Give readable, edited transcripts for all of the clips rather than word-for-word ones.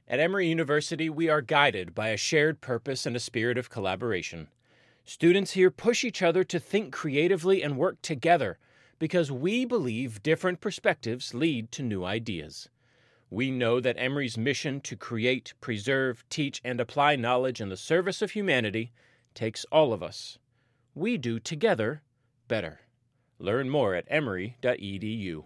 At Emory University, we are guided by a shared purpose and a spirit of collaboration. Students here push each other to think creatively and work together because we believe different perspectives lead to new ideas. We know that Emory's mission to create, preserve, teach, and apply knowledge in the service of humanity takes all of us. We do together better. Learn more at emory.edu.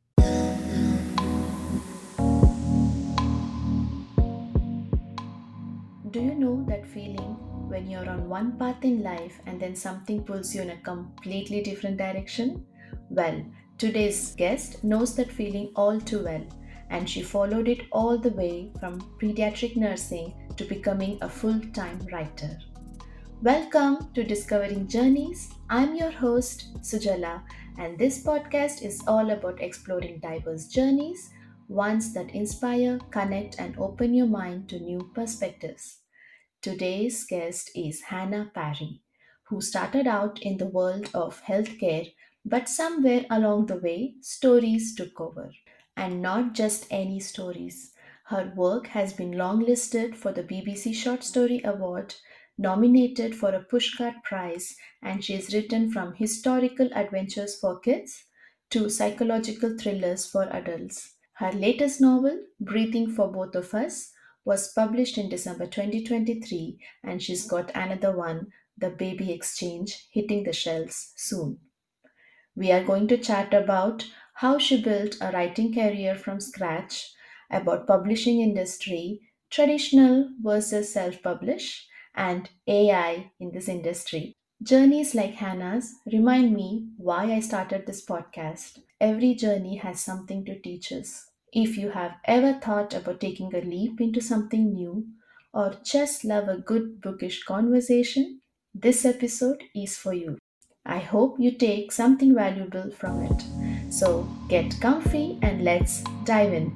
Do you know that feeling when you're on one path in life and then something pulls you in a completely different direction? Well, today's guest knows that feeling all too well, and she followed it all the way from pediatric nursing to becoming a full time writer. Welcome to Discovering Journeys. I'm your host, Sujala, and this podcast is all about exploring diverse journeys, ones that inspire, connect, and open your mind to new perspectives. Today's guest is Hannah Parry, who started out in the world of healthcare, but somewhere along the way, stories took over. And not just any stories. Her work has been longlisted for the BBC Short Story Award, nominated for a Pushcart Prize, and she has written from historical adventures for kids to psychological thrillers for adults. Her latest novel, Breathing for Both of Us, was published in December 2023, and she's got another one, The Baby Exchange, hitting the shelves soon. We are going to chat about how she built a writing career from scratch, about publishing industry, traditional versus self-publish, and AI in this industry. Journeys like Hannah's remind me why I started this podcast. Every journey has something to teach us. If you have ever thought about taking a leap into something new, or just love a good bookish conversation, this episode is for you. I hope you take something valuable from it. So get comfy and let's dive in.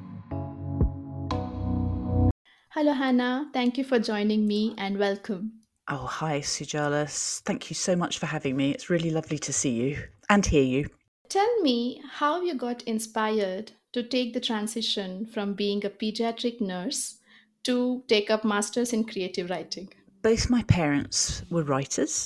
Hello, Hannah. Thank you for joining me and welcome. Oh, hi, Sujala. Thank you so much for having me. It's really lovely to see you and hear you. Tell me how you got inspired to take the transition from being a pediatric nurse to take up masters in creative writing. Both my parents were writers.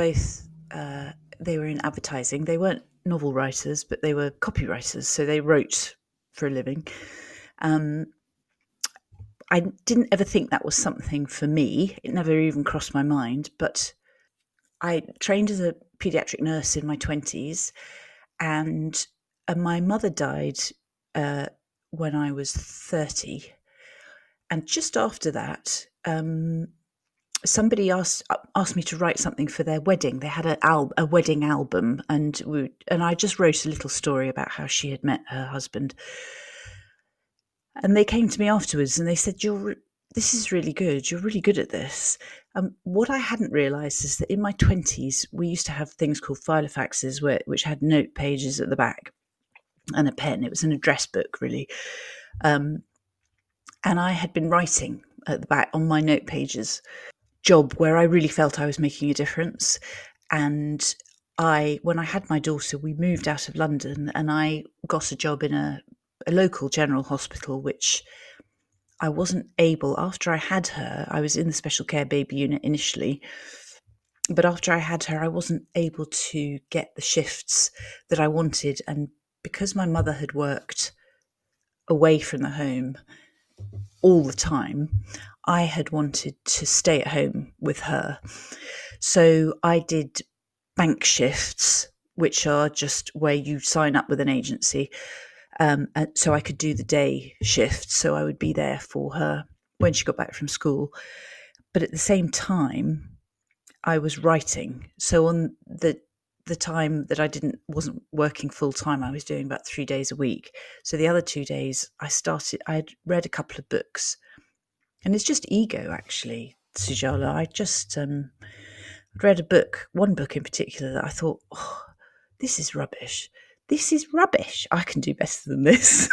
They were in advertising. They weren't novel writers, but they were copywriters. So they wrote for a living. Um, I didn't ever think that was something for me. It never even crossed my mind. But I trained as a pediatric nurse in my 20s, and my mother died uh, when I was 30. And just after that, somebody asked me to write something for their wedding. They had a wedding album, and I just wrote a little story about how she had met her husband. And they came to me afterwards and they said, this is really good. You're really good at this. What I hadn't realised is that in my 20s, we used to have things called filofaxes, which had note pages at the back and a pen. It was an address book, really. And I had been writing at the back on my note pages, job where I really felt I was making a difference. And when I had my daughter, we moved out of London and I got a job in a local general hospital, which I wasn't able, after I had her, I was in the special care baby unit initially, but after I had her, I wasn't able to get the shifts that I wanted. And because my mother had worked away from the home all the time, I had wanted to stay at home with her. So I did bank shifts, which are just where you sign up with an agency. So I could do the day shift. So I would be there for her when she got back from school. But at the same time, I was writing. So on the time that I wasn't working full time, I was doing about 3 days a week. So the other 2 days I'd read a couple of books, and it's just ego, actually, Sujala. I just read one book in particular that I thought, oh, this is rubbish. This is rubbish. I can do better than this.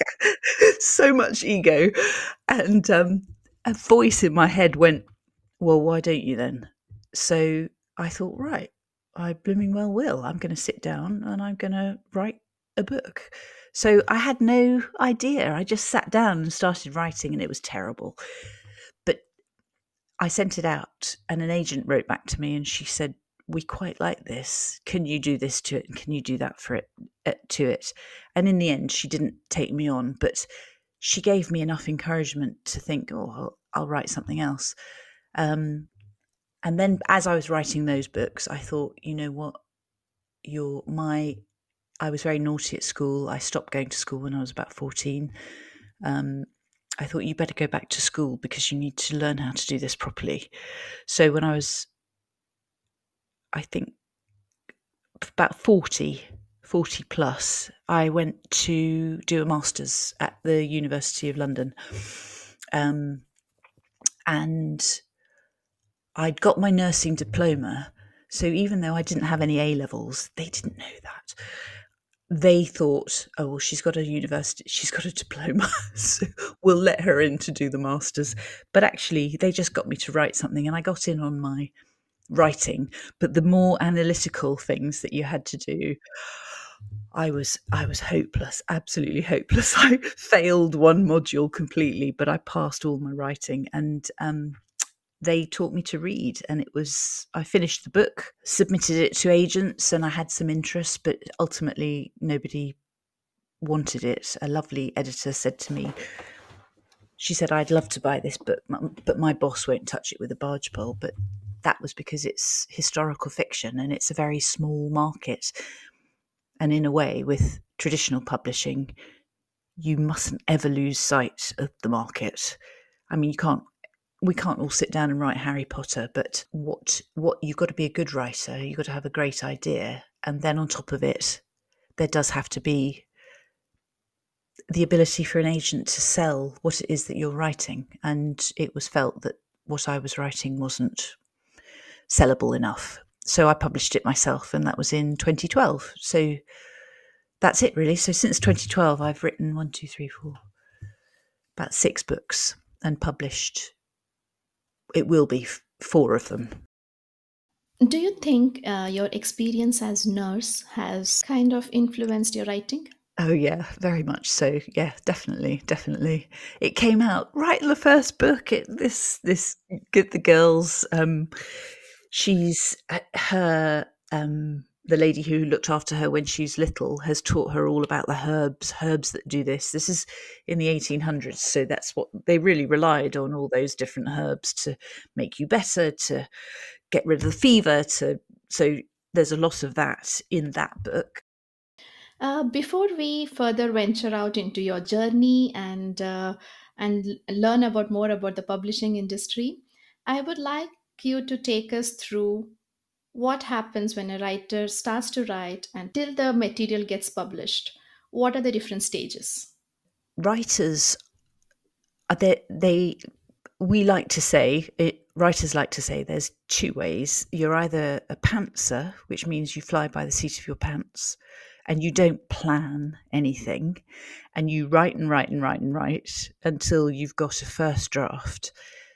So much ego. And a voice in my head went, well, why don't you then? So I thought, right, I blooming well will. I'm going to sit down and I'm going to write a book. So I had no idea. I just sat down and started writing, and it was terrible. But I sent it out, and an agent wrote back to me, and she said, "We quite like this. Can you do this to it? And can you do that for it to it?" And in the end, she didn't take me on, but she gave me enough encouragement to think, "Oh, I'll write something else." And then, as I was writing those books, I thought, you know what, I was very naughty at school. I stopped going to school when I was about 14. I thought, you better go back to school because you need to learn how to do this properly. So when I was, I think, about 40 plus, I went to do a master's at the University of London. And I'd got my nursing diploma. So even though I didn't have any A levels, they didn't know that. They thought, oh, well, she's got a diploma, so we'll let her in to do the masters. But actually, they just got me to write something, and I got in on my writing. But the more analytical things that you had to do, I was hopeless, absolutely hopeless. I failed one module completely, but I passed all my writing, and they taught me to read, and I finished the book, submitted it to agents, and I had some interest, but ultimately nobody wanted it. A lovely editor said to me, she said, "I'd love to buy this book, but my boss won't touch it with a barge pole." But that was because it's historical fiction and it's a very small market. And in a way, with traditional publishing, you mustn't ever lose sight of the market. I mean, we can't all sit down and write Harry Potter, but what you've got to be a good writer, you've got to have a great idea, and then on top of it, there does have to be the ability for an agent to sell what it is that you're writing. And it was felt that what I was writing wasn't sellable enough. So I published it myself, and that was in 2012. So that's it, really. So since 2012, I've written about 6 books and published. It will be 4 of them. Do you think your experience as nurse has kind of influenced your writing? Oh yeah, very much so. Yeah, definitely. It came out right in the first book. This Get the Girls. She's her the lady who looked after her when she's little has taught her all about the herbs that do this. This is in the 1800s, so that's what they really relied on, all those different herbs to make you better, to get rid of the fever. So there's a lot of that in that book. Before we further venture out into your journey and learn about more about the publishing industry, I would like you to take us through what happens when a writer starts to write and till the material gets published. What are the different stages? Writers are they we like to say it Writers like to say there's 2 ways. You're either a pantser, which means you fly by the seat of your pants and you don't plan anything, and you write and write and write and write until you've got a first draft.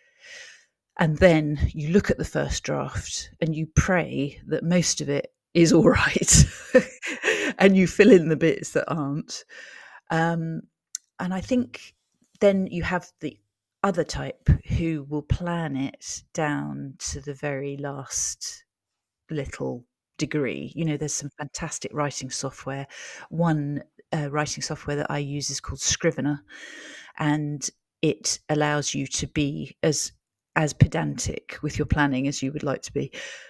And then you look at the first draft and you pray that most of it is all right and you fill in the bits that aren't. And I think then you have the other type who will plan it down to the very last little degree. There's some fantastic writing software. One writing software that I use is called Scrivener, and it allows you to be as pedantic with your planning as you would like to be.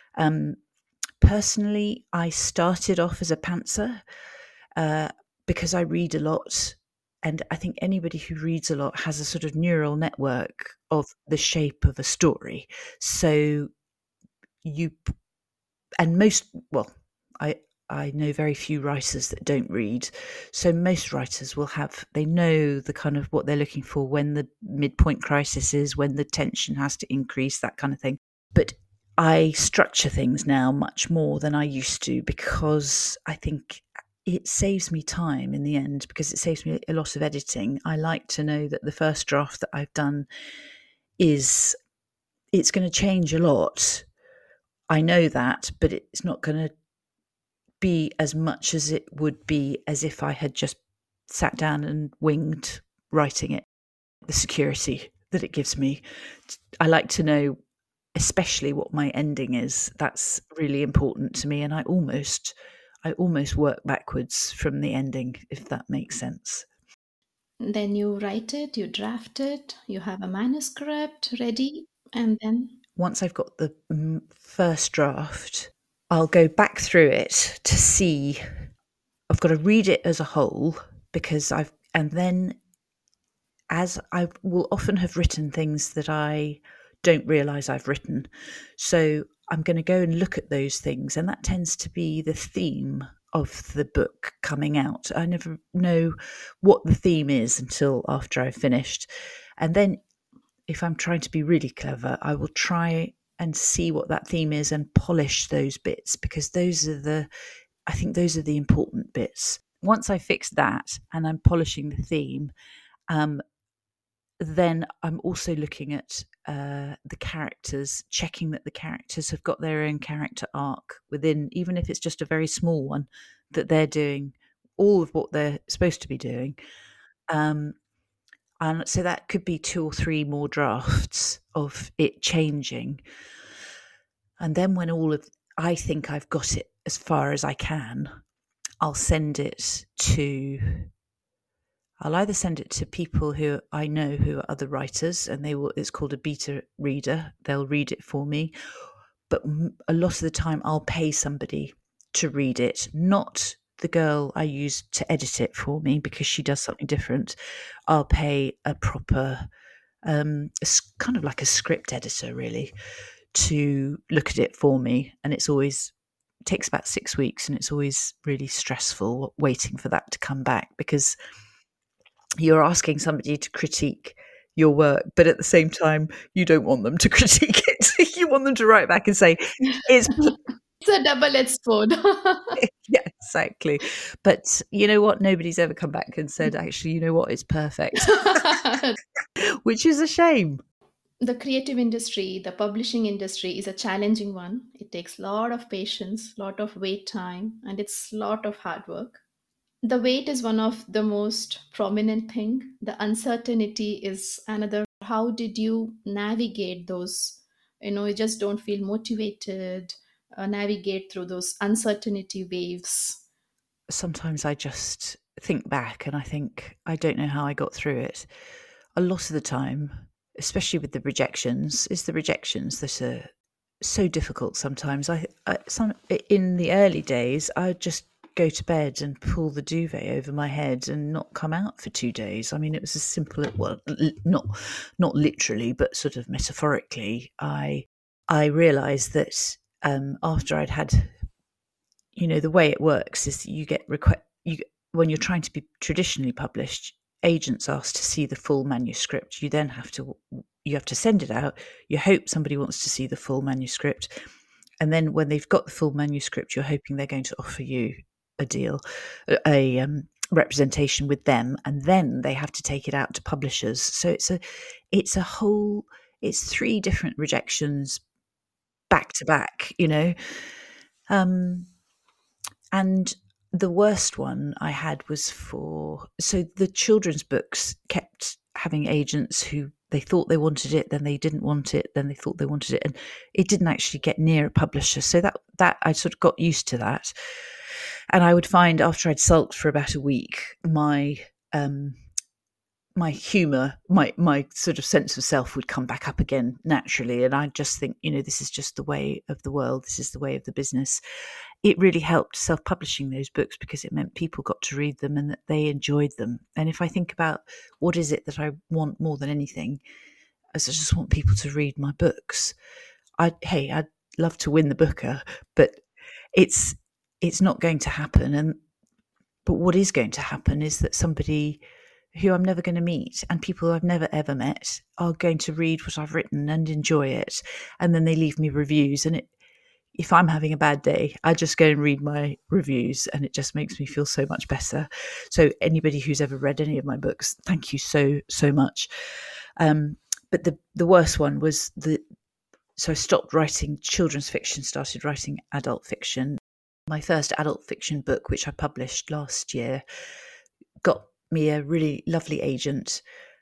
Personally, I started off as a pantser because I read a lot. And I think anybody who reads a lot has a sort of neural network of the shape of a story. So I know very few writers that don't read. So most writers they know the kind of what they're looking for, when the midpoint crisis is, when the tension has to increase, that kind of thing. But I structure things now much more than I used to, because I think it saves me time in the end, because it saves me a lot of editing. I like to know that the first draft that I've done it's going to change a lot. I know that, but it's not going to be as much as it would be as if I had just sat down and winged writing it. The security that it gives me. I like to know especially what my ending is. That's really important to me, and I almost work backwards from the ending, if that makes sense. Then you write it, you draft it, you have a manuscript ready, and then Once I've got the first draft, I'll go back through it to see. I've got to read it as a whole, because and then, as I will often have written things that I don't realise I've written. So I'm going to go and look at those things, and that tends to be the theme of the book coming out. I never know what the theme is until after I've finished. And then if I'm trying to be really clever, I will try and see what that theme is and polish those bits, because I think those are the important bits. Once I fix that and I'm polishing the theme, then I'm also looking at the characters, checking that the characters have got their own character arc within, even if it's just a very small one, that they're doing all of what they're supposed to be doing. And so that could be 2 or 3 more drafts of it changing. And then when I think I've got it as far as I can, I'll either send it to people who I know who are other writers, and it's called a beta reader. They'll read it for me. But a lot of the time I'll pay somebody to read it, not the girl I use to edit it for me, because she does something different. I'll pay a proper, kind of like a script editor, really, to look at it for me. And it takes about 6 weeks, and it's always really stressful waiting for that to come back, because you're asking somebody to critique your work, but at the same time, you don't want them to critique it. You want them to write back and say, it's a double-edged sword. yeah, exactly. But you know what? Nobody's ever come back and said, actually, you know what? It's perfect, which is a shame. The creative industry, the publishing industry is a challenging one. It takes a lot of patience, a lot of wait time, and it's a lot of hard work. The wait is one of the most prominent thing. The uncertainty is another. How did you navigate those? You just don't feel motivated, navigate through those uncertainty waves. Sometimes I just think back and I think, I don't know how I got through it. A lot of the time, especially with the rejections, that are so difficult sometimes. In the early days, I'd just go to bed and pull the duvet over my head and not come out for 2 days. I mean, it was as simple as, well, not literally, but sort of metaphorically. I realised that after I'd had, the way it works is that you get when you're trying to be traditionally published, agents ask to see the full manuscript. You then have to send it out. You hope somebody wants to see the full manuscript. And then when they've got the full manuscript, you're hoping they're going to offer you a deal, a representation with them. And then they have to take it out to publishers. So it's 3 different rejections back to back, and the worst one I had was so the children's books kept having agents who they thought they wanted it, then they didn't want it, then they thought they wanted it, and it didn't actually get near a publisher. So that I sort of got used to that. And I would find, after I'd sulked for about a week, my humour, my sort of sense of self would come back up again naturally. And I just think, this is just the way of the world. This is the way of the business. It really helped self-publishing those books, because it meant people got to read them and that they enjoyed them. And if I think about what is it that I want more than anything, I just want people to read my books. I'd love to win the Booker, but it's not going to happen. But what is going to happen is that somebody who I'm never going to meet, and people who I've never ever met, are going to read what I've written and enjoy it. And then they leave me reviews. And if I'm having a bad day, I just go and read my reviews, and it just makes me feel so much better. So anybody who's ever read any of my books, thank you so, so much. But the worst one was so I stopped writing children's fiction, started writing adult fiction. My first adult fiction book, which I published last year, got me a really lovely agent,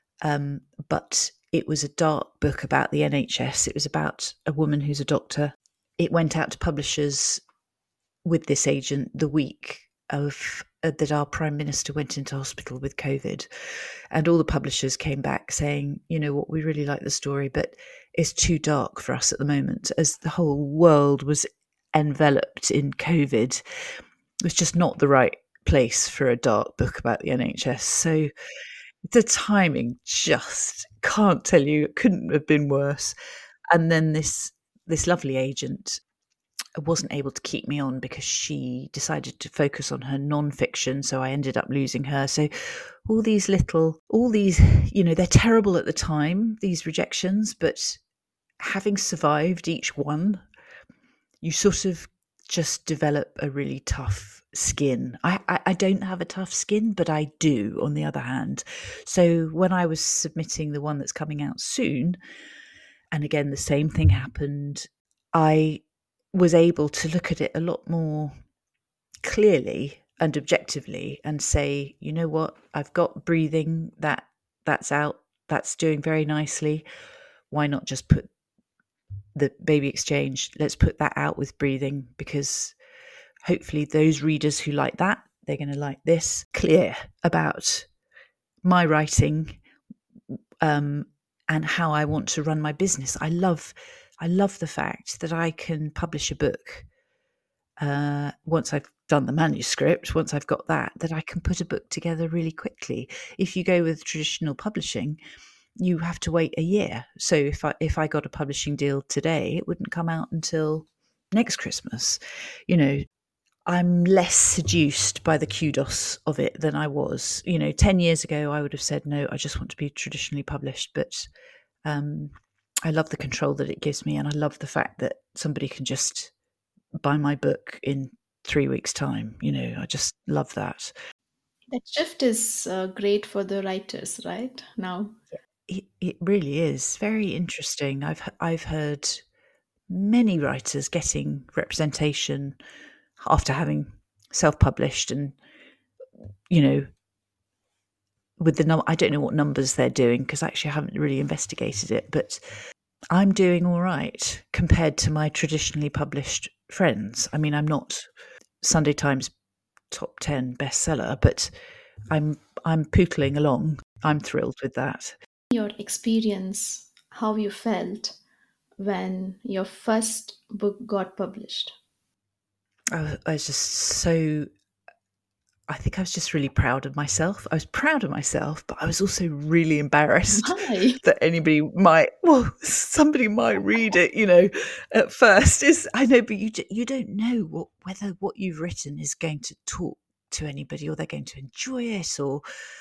but it was a dark book about the NHS. It was about a woman who's a doctor. It went out to publishers with this agent the week of that our Prime Minister went into hospital with COVID, and all the publishers came back saying, you know what, we really like the story, but it's too dark for us at the moment, as the whole world was enveloped in COVID. It was just not the right place for a dark book about the NHS. So the timing, just can't tell you, it couldn't have been worse. And then this lovely agent wasn't able to keep me on because she decided to focus on her non-fiction, so I ended up losing her. So all these, you know, they're terrible at the time, these rejections, but having survived each one, you sort of just develop a really tough skin. I don't have a tough skin, but I do, on the other hand. So when I was submitting the one that's coming out soon, and again, the same thing happened, I was able to look at it a lot more clearly and objectively and say, you know what, I've got Breathing, that's out, that's doing very nicely. Why not just put the Baby Exchange, let's put that out with Breathing, because hopefully those readers who like that, they're going to like this. Clear about my writing, and how I want to run my business. I love the fact that I can publish a book once I've done the manuscript, once I've got that I can put a book together really quickly. If you go with traditional publishing, you have to wait a year. So if I got a publishing deal today, it wouldn't come out until next Christmas. You know, I'm less seduced by the kudos of it than I was. You know, 10 years ago, I would have said, no, I just want to be traditionally published. But I love the control that it gives me. And I love the fact that somebody can just buy my book in 3 weeks' time. You know, I just love that. That shift is great for the writers, right? Now. It really is very interesting. I've heard many writers getting representation after having self-published, and you know, with the I don't know what numbers they're doing, because actually I haven't really investigated it, but I'm doing all right compared to my traditionally published friends. I mean, I'm not Sunday Times top 10 bestseller, but I'm pootling along. I'm thrilled with that. Your experience, how you felt when your first book got published. I was just so, I think I was just really proud of myself. I was proud of myself, but I was also really embarrassed Why? that somebody might read it, you know, at first. I know, but you don't know whether what you've written is going to talk to anybody, or they're going to enjoy it, or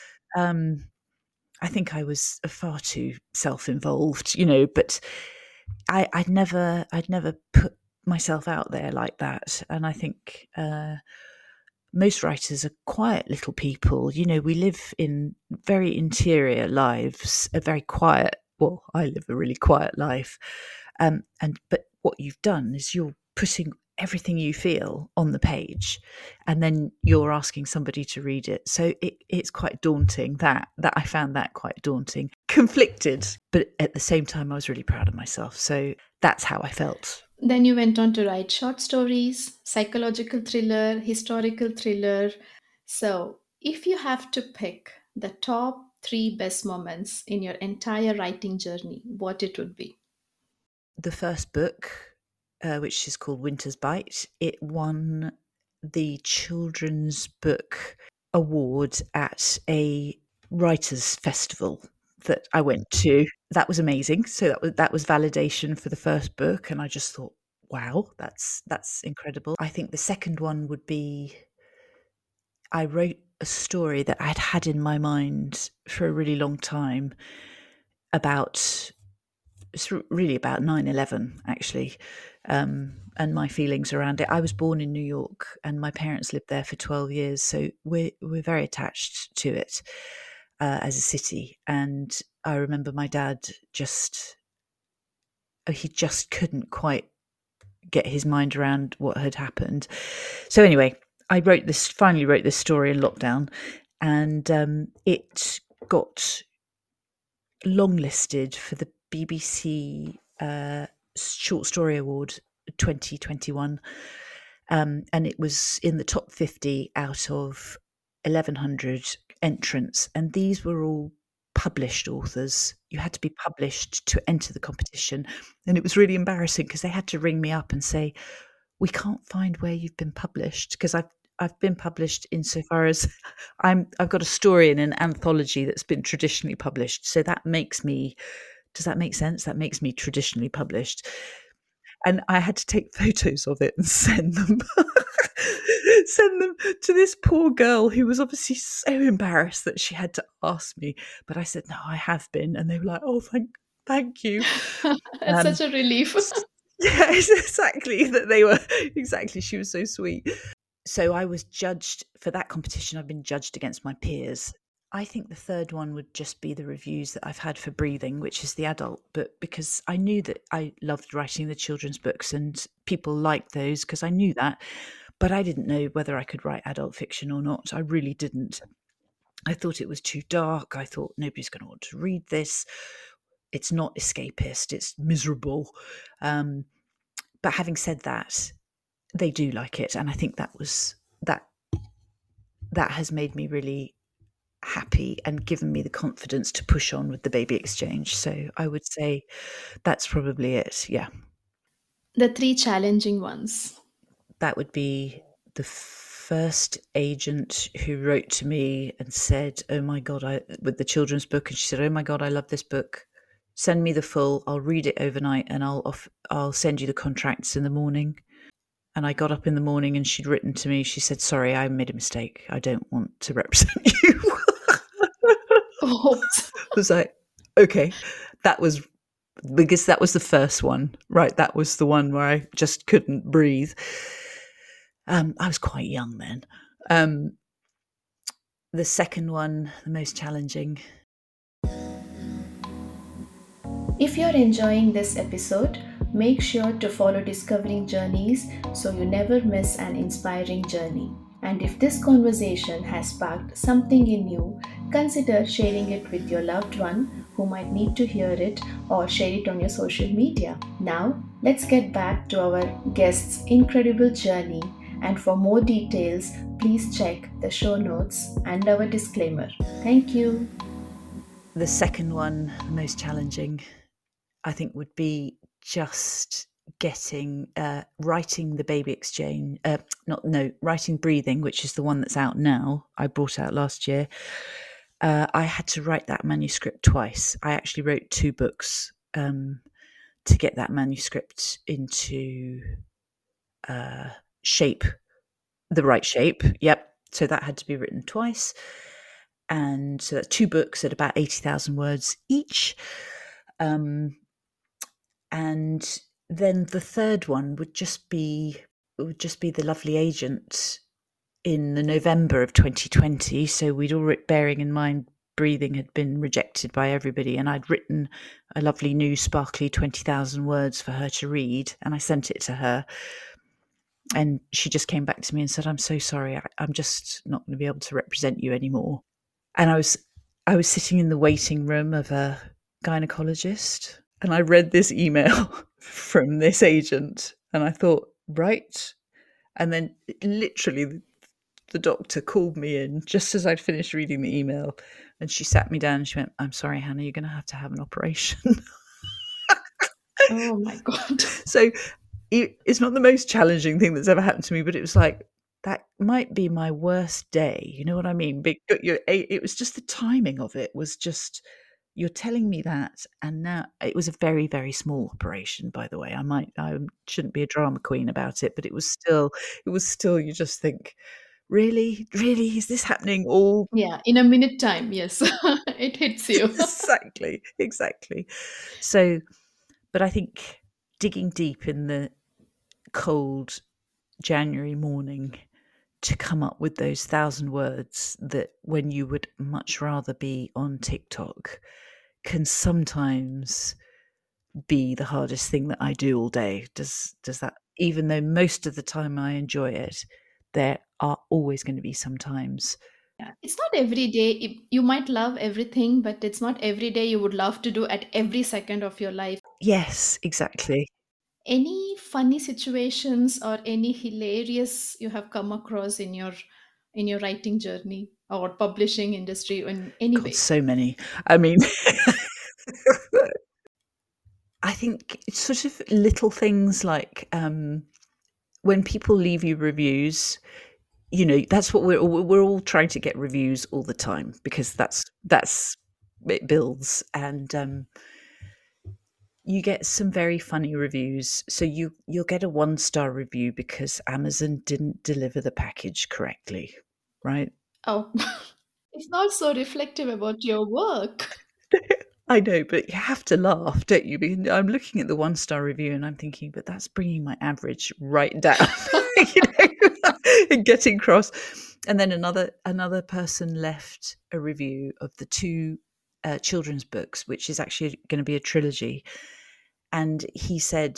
I think I was far too self-involved, you know, but I'd never put myself out there like that. And I think most writers are quiet little people. You know, we live in very interior lives, a very quiet, well, I live a really quiet life. But what you've done is you're putting everything you feel on the page, and then you're asking somebody to read it. So it's quite daunting. That I found that quite daunting, conflicted, but at the same time I was really proud of myself. So that's how I felt. Then you went on to write short stories, psychological thriller, historical thriller. So, if you have to pick the top 3 best moments in your entire writing journey, what it would be? The first book, which is called Winter's Bite, it won the Children's Book Award at a writers' festival that I went to. That was amazing. So that was validation for the first book, and I just thought, wow, that's incredible. I think the second one would be, I wrote a story that I'd had in my mind for a really long time it's really about 9/11, actually, and my feelings around it. I was born in New York, and my parents lived there for 12 years, so we're very attached to it as a city. And I remember my dad he just couldn't quite get his mind around what had happened. So anyway, I finally wrote this story in lockdown, and it got longlisted for the BBC Short Story Award 2021, and it was in the top 50 out of 1,100 entrants, and these were all published authors. You had to be published to enter the competition, and it was really embarrassing because they had to ring me up and say, we can't find where you've been published, because I've been published insofar as I've got a story in an anthology that's been traditionally published. So that makes me, does that make sense? That makes me traditionally published. And I had to take photos of it and send them to this poor girl who was obviously so embarrassed that she had to ask me. But I said, no, I have been. And they were like, oh, thank you. It's such a relief. Yeah, exactly. That they were, exactly. She was so sweet. So I was judged for that competition. I've been judged against my peers. I think the third one would just be the reviews that I've had for Breathing, which is the adult book, because I knew that I loved writing the children's books and people liked those because I knew that. But I didn't know whether I could write adult fiction or not. I really didn't. I thought it was too dark. I thought nobody's going to want to read this. It's not escapist. It's miserable. But having said that, they do like it, and I think that has made me really happy and given me the confidence to push on with the Baby Exchange. So I would say that's probably it. Yeah, The three challenging ones. that would be the first agent who wrote to me and said, oh my God, with the children's book, and she said, oh my God, I love this book. Send me the full, I'll read it overnight, and I'll send you the contracts in the morning. And I got up in the morning and she'd written to me. She said, sorry, I made a mistake. I don't want to represent you. Oops. I was like, okay, that was because that was the first one, right? That was the one where I just couldn't breathe. I was quite young then. The second one, the most challenging. If you're enjoying this episode, make sure to follow Discovering Journeys so you never miss an inspiring journey. And if this conversation has sparked something in you, consider sharing it with your loved one who might need to hear it, or share it on your social media. Now, let's get back to our guest's incredible journey. And for more details, please check the show notes and our disclaimer. Thank you. The second one, the most challenging, I think would be just getting writing the Baby Exchange, writing Breathing, which is the one that's out now. I brought out last year. I had to write that manuscript twice. I actually wrote 2 books to get that manuscript into shape, the right shape. Yep. So that had to be written twice. And so that's 2 books at about 80,000 words each. And then the third one would just be The Lovely Agent in the November of 2020. So we'd already, bearing in mind Breathing had been rejected by everybody, and I'd written a lovely new sparkly 20,000 words for her to read, and I sent it to her. And she just came back to me and said, I'm so sorry, I'm just not going to be able to represent you anymore. And I was sitting in the waiting room of a gynecologist, and I read this email from this agent, and I thought, right. And then literally the doctor called me in just as I'd finished reading the email, and she sat me down and she went, I'm sorry, Hannah, you're going to have an operation. Oh my God. So it's not the most challenging thing that's ever happened to me, but it was like, that might be my worst day. You know what I mean? It was just the timing of it was just, you're telling me that, and now it was a very, very small operation, by the way. I shouldn't be a drama queen about it, but it was still, you just think, really, is this happening all? Yeah, in a minute time, yes. It hits you. Exactly. So, but I think digging deep in the cold January morning to come up with those 1,000 words that when you would much rather be on TikTok can sometimes be the hardest thing that I do all day. Does that, even though most of the time I enjoy it, there are always going to be some times Yeah. It's not every day. You might love everything, but it's not every day you would love to do at every second of your life. Yes, exactly. Any funny situations or any hilarious you have come across in your writing journey or publishing industry in any God, way? so many. I mean, I think it's sort of little things like when people leave you reviews, you know, that's what we're all trying to get reviews all the time because that's it builds, and you get some very funny reviews. So you'll get a 1-star review because Amazon didn't deliver the package correctly, right? Oh, it's not so reflective about your work. I know, but you have to laugh, don't you? Because I'm looking at the 1-star review and I'm thinking, but that's bringing my average right down, you know, and getting cross. And then another person left a review of the two children's books, which is actually going to be a trilogy. And he said,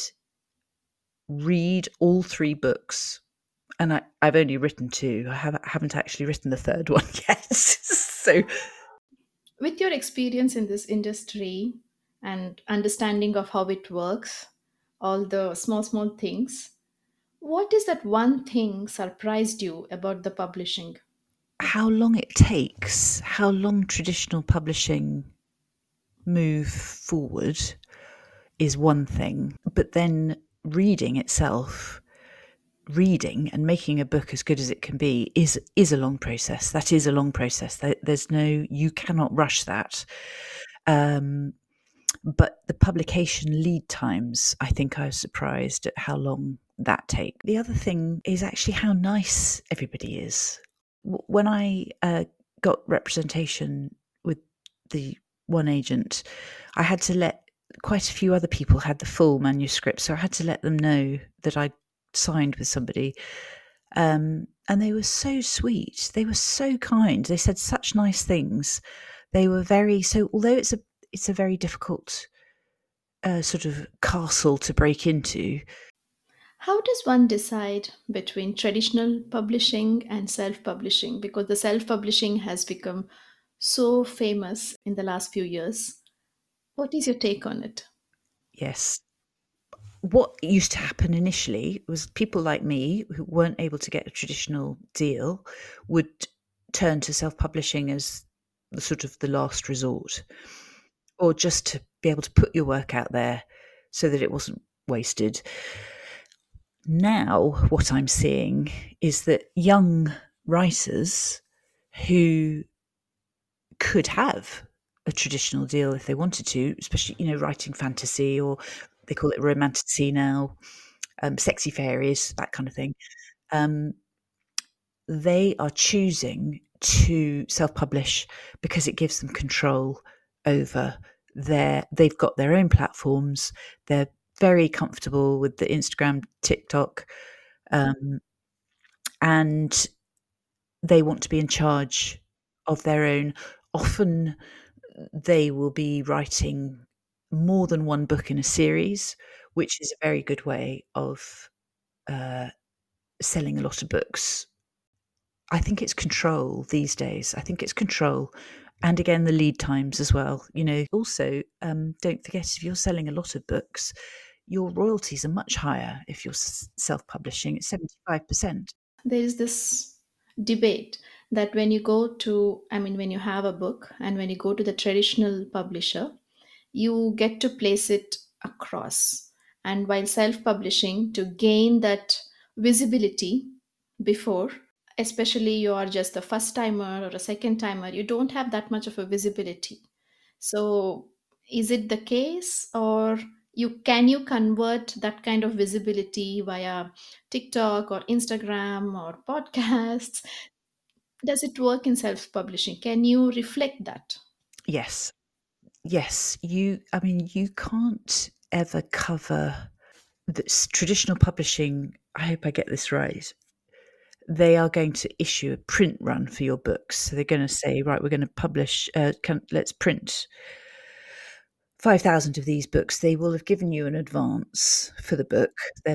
read all 3 books. And I've only written 2. I haven't actually written the third one yet. So With your experience in this industry and understanding of how it works, all the small things, what is that one thing surprised you about the publishing? how long it takes, how long traditional publishing move forward is one thing, but then reading itself, reading and making a book as good as it can be is a long process. That is a long process. There's no, you cannot rush that. Um, but the publication lead times, I think I was surprised at how long that take. The other thing is actually how nice everybody is. When I got representation with the one agent, I had to let quite a few other people had the full manuscript, so I had to let them know that I signed with somebody. And they were so sweet. They were so kind. They said such nice things. They were very so. Although it's a very difficult sort of castle to break into. How does one decide between traditional publishing and self publishing? Because the self publishing has become so famous in the last few years. What is your take on it? Yes. What used to happen initially was people like me who weren't able to get a traditional deal would turn to self-publishing as the sort of the last resort, or just to be able to put your work out there so that it wasn't wasted. Now, what I'm seeing is that young writers who could have a traditional deal if they wanted to, especially, you know, writing fantasy, or they call it romantasy now, sexy fairies, that kind of thing. Um, they are choosing to self-publish because it gives them control over they've got their own platforms. They're very comfortable with the Instagram, TikTok, um, and they want to be in charge of their own. Often they will be writing more than one book in a series, which is a very good way of uh, selling a lot of books. I think it's control these days. I think it's control. And again, the lead times as well. You know, also, don't forget, if you're selling a lot of books, your royalties are much higher if you're self publishing. It's 75%. There is this debate that when you go to, I mean, when you have a book and when you go to the traditional publisher, you get to place it across. And while self publishing, to gain that visibility before, especially you are just a first timer or a second timer, you don't have that much of a visibility. So is it the case, or you convert that kind of visibility via TikTok or Instagram or podcasts? Does it work in self publishing? Can you reflect that? Yes. Yes. I mean, you can't ever cover this traditional publishing. I hope I get this right. They are going to issue a print run for your books. So they're going to say, right, we're going to publish, let's print 5,000 of these books. They will have given you an advance for the book. They're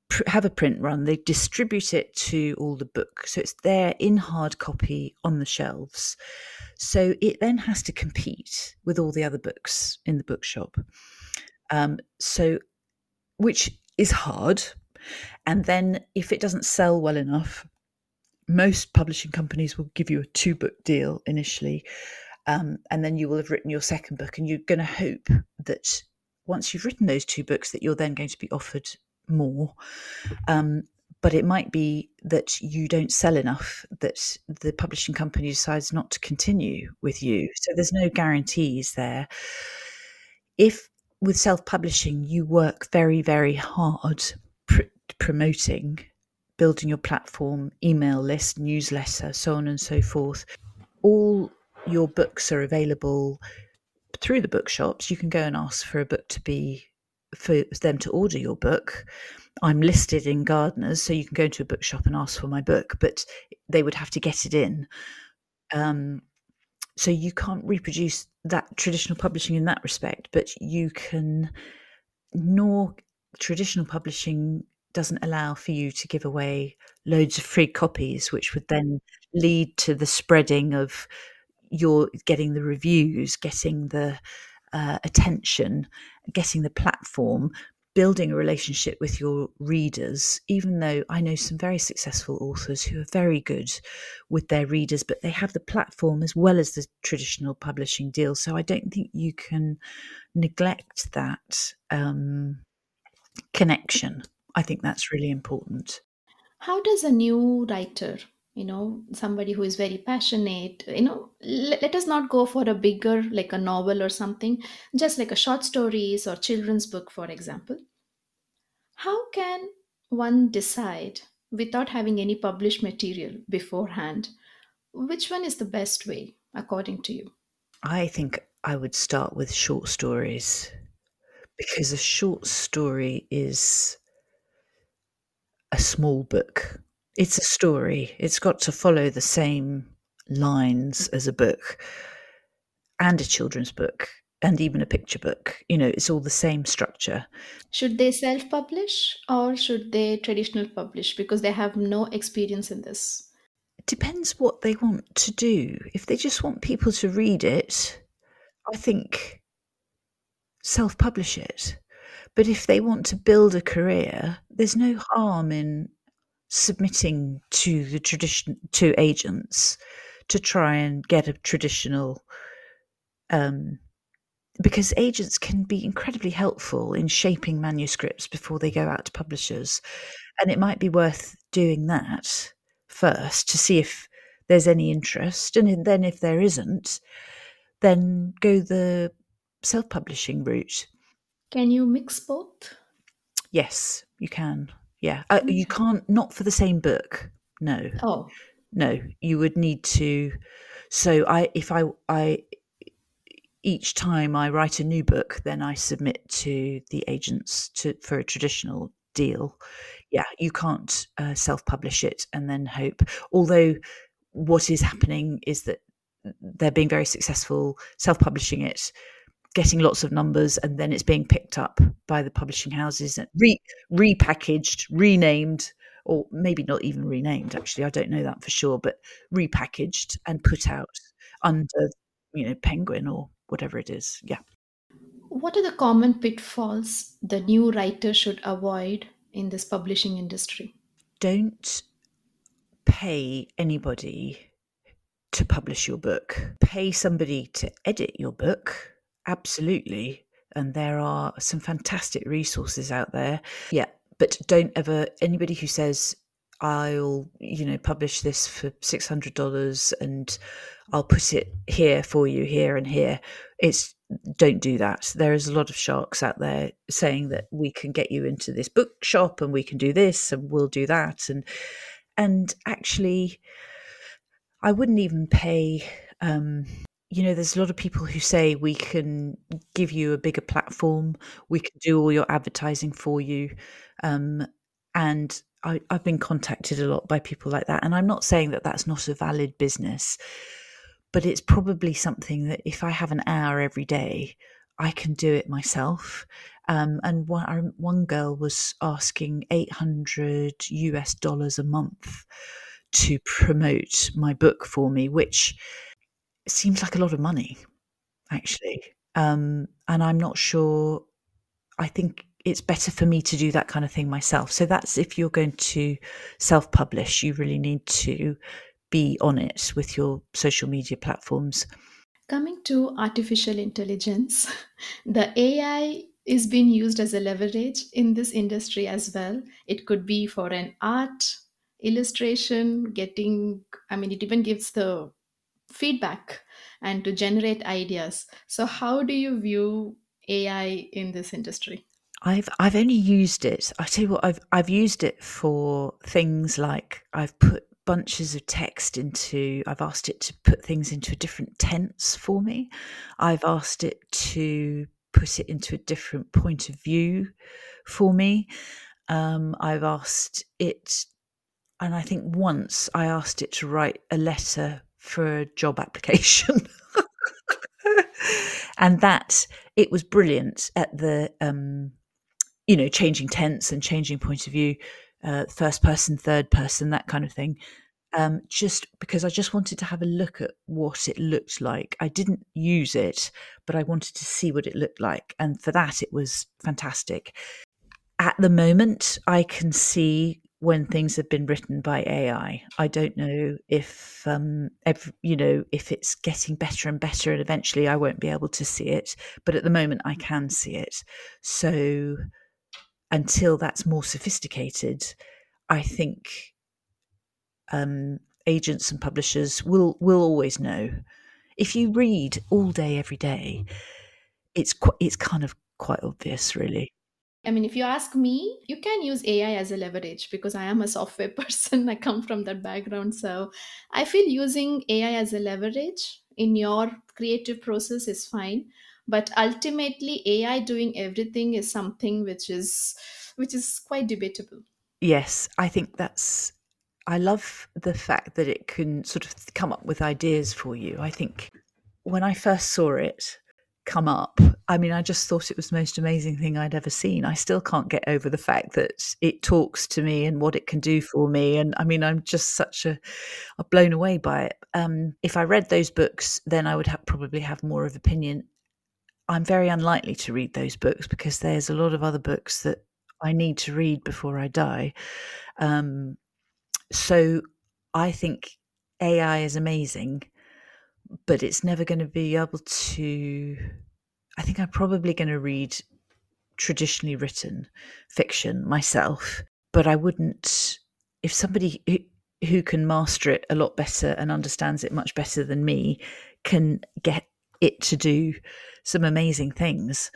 have a print run, they distribute it to all the books. So it's there in hard copy on the shelves. So it then has to compete with all the other books in the bookshop. So which is hard. And then if it doesn't sell well enough, most publishing companies will give you a 2-book deal initially. And then you will have written your second book, and you're going to hope that once you've written those 2 books that you're then going to be offered more. But it might be that you don't sell enough, that the publishing company decides not to continue with you. So there's no guarantees there. If with self-publishing, you work very, very hard promoting, building your platform, email list, newsletter, so on and so forth, all your books are available through the bookshops. You can go and ask for a book for them to order your book. I'm listed in Gardeners, so you can go to a bookshop and ask for my book, but they would have to get it in. So you can't reproduce that traditional publishing in that respect, but you can, nor traditional publishing doesn't allow for you to give away loads of free copies, which would then lead to the spreading of your getting the reviews, getting the attention, getting the platform, building a relationship with your readers. Even though I know some very successful authors who are very good with their readers, but they have the platform as well as the traditional publishing deal. So I don't think you can neglect that connection. I think that's really important. How does a new writer, somebody who is very passionate, let us not go for a bigger, like a novel or something, just like a short stories or children's book, for example. How can one decide without having any published material beforehand? Which one is the best way, according to you? I think I would start with short stories, because a short story is a small book. It's a story. It's got to follow the same lines as a book and a children's book and even a picture book. It's all the same structure. Should they self publish or should they traditional publish because they have no experience in this? It depends what they want to do. If they just want people to read it, I think self-publish it. But if they want to build a career, there's no harm in submitting to to agents to try and get a traditional, because agents can be incredibly helpful in shaping manuscripts before they go out to publishers. And it might be worth doing that first to see if there's any interest. And then if there isn't, then go the self-publishing route. Can you mix both? Yes, you can. Yeah. You can't, not for the same book. No. Oh, No, you would need to. So each time I write a new book, then I submit to the agents for a traditional deal. Yeah, you can't self-publish it and then hope. Although what is happening is that they're being very successful self-publishing it, getting lots of numbers, and then it's being picked up by the publishing houses and repackaged, renamed, or maybe not even renamed, actually, I don't know that for sure, but repackaged and put out under, Penguin or whatever it is. Yeah. what are the common pitfalls the new writer should avoid in this publishing industry? Don't pay anybody to publish your book. Pay somebody to edit your book. Absolutely. And there are some fantastic resources out there. Yeah. But don't ever, anybody who says, I'll, publish this for $600 and I'll put it here for you, here and here. Don't do that. There is a lot of sharks out there saying that we can get you into this bookshop and we can do this and we'll do that. And actually, I wouldn't even pay, there's a lot of people who say we can give you a bigger platform, we can do all your advertising for you. And I've been contacted a lot by people like that. And I'm not saying that that's not a valid business, but it's probably something that if I have an hour every day, I can do it myself. And one girl was asking $800 a month to promote my book for me, which seems like a lot of money, actually. And I'm not sure. I think it's better for me to do that kind of thing myself. So that's if you're going to self-publish, you really need to be on it with your social media platforms. Coming to artificial intelligence, the AI is being used as a leverage in this industry as well. It could be for an art, illustration, it even gives the feedback and to generate ideas. So, how do you view AI in this industry? I've only used it. I tell you what, I've used it for things like I've put bunches of text into. I've asked it to put things into a different tense for me. I've asked it to put it into a different point of view for me. I've asked it, and I think once I asked it to write a letter for a job application. And that it was brilliant at the changing tense and changing point of view, first person, third person, that kind of thing. Just because I just wanted to have a look at what it looked like. I didn't use it, but I wanted to see what it looked like. And for that, it was fantastic. At the moment, I can see when things have been written by AI. I don't know if if it's getting better and better, and eventually I won't be able to see it. But at the moment, I can see it. So until that's more sophisticated, I think agents and publishers will always know. If you read all day every day, it's kind of quite obvious, really. If you ask me, you can use AI as a leverage because I am a software person. I come from that background. So I feel using AI as a leverage in your creative process is fine. But ultimately, AI doing everything is something which is quite debatable. Yes, I think I love the fact that it can sort of come up with ideas for you. I think when I first saw it come up, I just thought it was the most amazing thing I'd ever seen. I still can't get over the fact that it talks to me and what it can do for me. And I'm just I'm blown away by it. If I read those books, then I would probably have more of opinion. I'm very unlikely to read those books because there's a lot of other books that I need to read before I die. Um, so I think AI is amazing, but it's never going to be able to. I think I'm probably going to read traditionally written fiction myself, but I wouldn't. If somebody who can master it a lot better and understands it much better than me can get it to do some amazing things,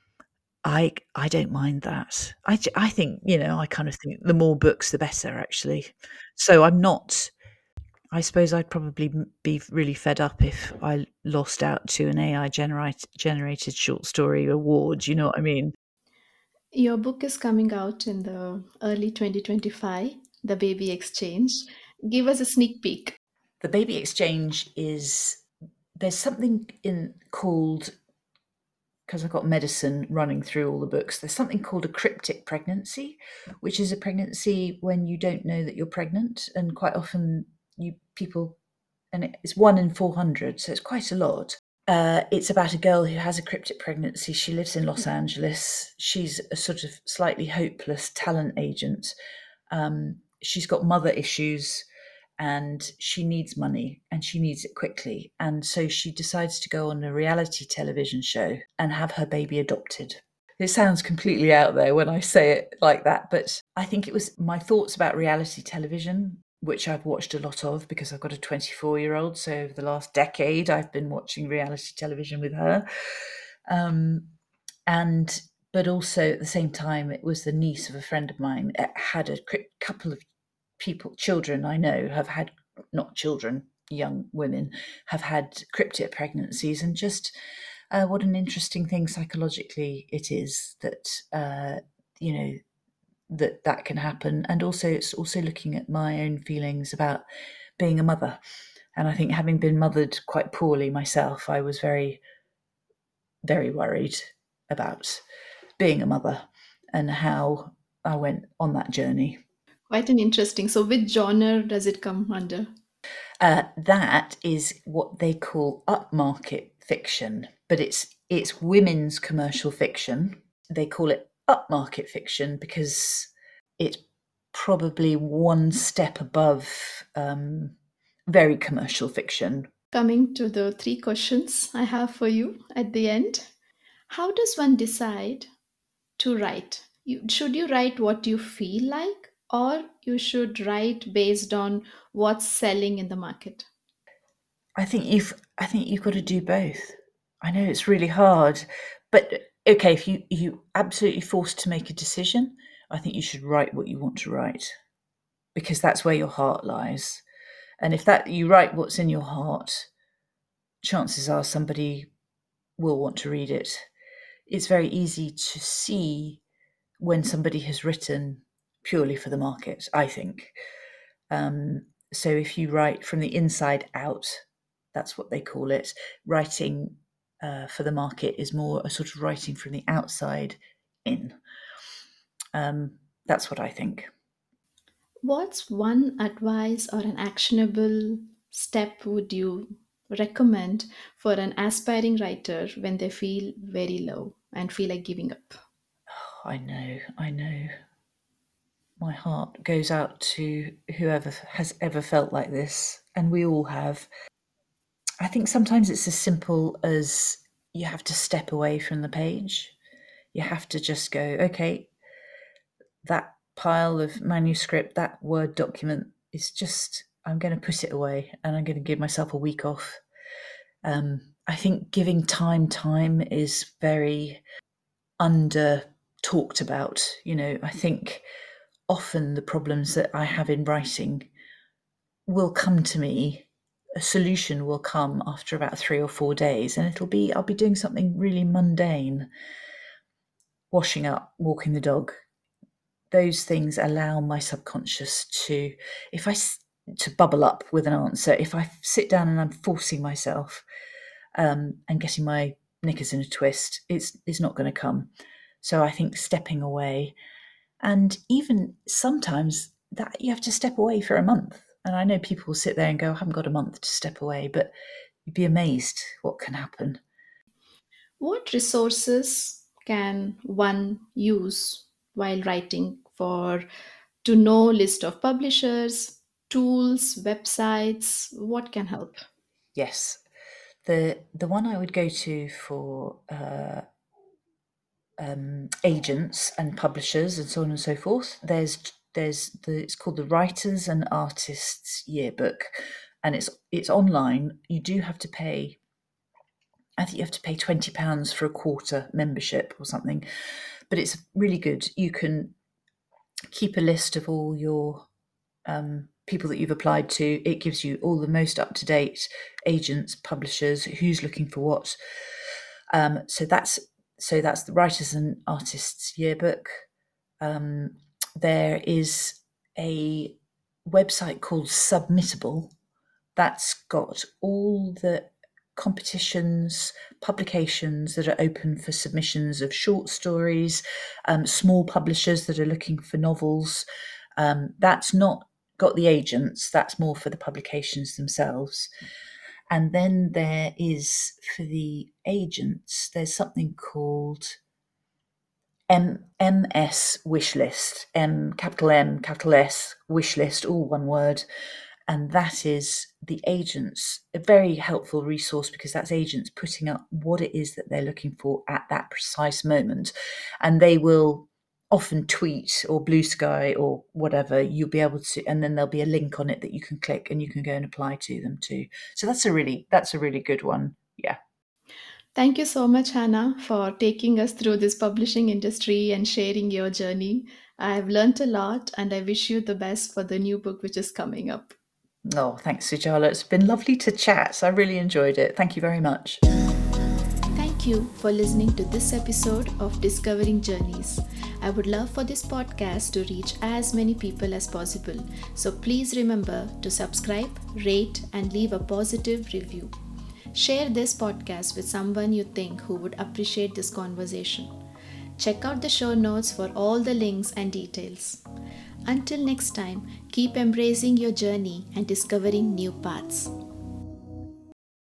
I don't mind that. I think, I kind of think the more books, the better, actually. So I'm not. I suppose I'd probably be really fed up if I lost out to an AI generated short story award. You know what I mean? Your book is coming out in the early 2025, The Baby Exchange. Give us a sneak peek. The baby exchange is there's something in called because I've got medicine running through all the books. There's something called a cryptic pregnancy, which is a pregnancy when you don't know that you're pregnant, and quite often people, and it's 1 in 400, so it's quite a lot. It's about a girl who has a cryptic pregnancy. She lives in Los Angeles. She's a sort of slightly hopeless talent agent. She's got mother issues and she needs money and she needs it quickly. And so she decides to go on a reality television show and have her baby adopted. It sounds completely out there when I say it like that, but I think it was my thoughts about reality television, which I've watched a lot of because I've got a 24-year-old. So over the last decade, I've been watching reality television with her. But also at the same time, it was the niece of a friend of mine. It had a couple of children I know have had, not children, young women have had cryptic pregnancies, and just what an interesting thing psychologically it is that that can happen. And also it's also looking at my own feelings about being a mother. And I think having been mothered quite poorly myself, I was very, very worried about being a mother and how I went on that journey. Quite an interesting. So, which genre does it come under? That is what they call upmarket fiction, but it's women's commercial fiction. They call it upmarket fiction because it's probably one step above very commercial fiction. Coming to the three questions I have for you at the end. How does one decide to write? Should you write what you feel like, or you should write based on what's selling in the market? I think you've got to do both. I know it's really hard, but okay, if you absolutely forced to make a decision, I think you should write what you want to write because that's where your heart lies. And if that you write what's in your heart, chances are somebody will want to read it. It's very easy to see when somebody has written purely for the market, I think. So if you write from the inside out, that's what they call it. Writing for the market is more a sort of writing from the outside in. That's what I think. What's one advice or an actionable step would you recommend for an aspiring writer when they feel very low and feel like giving up? I know. My heart goes out to whoever has ever felt like this, and we all have. I think sometimes it's as simple as you have to step away from the page. You have to just go, okay, that pile of manuscript, that Word document is just, I'm going to put it away and I'm going to give myself a week off. I think giving time is very under talked about. I think often the problems that I have in writing will come to me. A solution will come after about 3 or 4 days, and I'll be doing something really mundane, washing up, walking the dog. Those things allow my subconscious to bubble up with an answer. If I sit down and I'm forcing myself and getting my knickers in a twist, it's not going to come. So I think stepping away, and even sometimes that you have to step away for a month. And I know people will sit there and go, I haven't got a month to step away, but you'd be amazed what can happen. What resources can one use while writing for to know list of publishers, tools, websites? What can help? Yes. The one I would go to for agents and publishers and so on and so forth, it's called the Writers and Artists Yearbook, and it's online. You do have to pay. I think you have to pay £20 for a quarter membership or something, but it's really good. You can keep a list of all your people that you've applied to. It gives you all the most up-to-date agents, publishers, who's looking for what. So that's the Writers and Artists Yearbook. There is a website called Submittable that's got all the competitions, publications that are open for submissions of short stories, small publishers that are looking for novels. That's not got the agents, that's more for the publications themselves. And then there is, for the agents, there's something called MS Wishlist, capital M, capital S, Wishlist, all one word. And that is the agents, a very helpful resource because that's agents putting up what it is that they're looking for at that precise moment. And they will often tweet or Blue Sky or whatever, you'll be able to, and then there'll be a link on it that you can click and you can go and apply to them too. So that's a really good one. Yeah. Thank you so much, Hannah, for taking us through this publishing industry and sharing your journey. I've learnt a lot and I wish you the best for the new book which is coming up. Oh, thanks, Sujala. It's been lovely to chat. I really enjoyed it. Thank you very much. Thank you for listening to this episode of Discovering Journeys. I would love for this podcast to reach as many people as possible. So please remember to subscribe, rate, and leave a positive review. Share this podcast with someone you think who would appreciate this conversation. Check out the show notes for all the links and details. Until next time, keep embracing your journey and discovering new paths.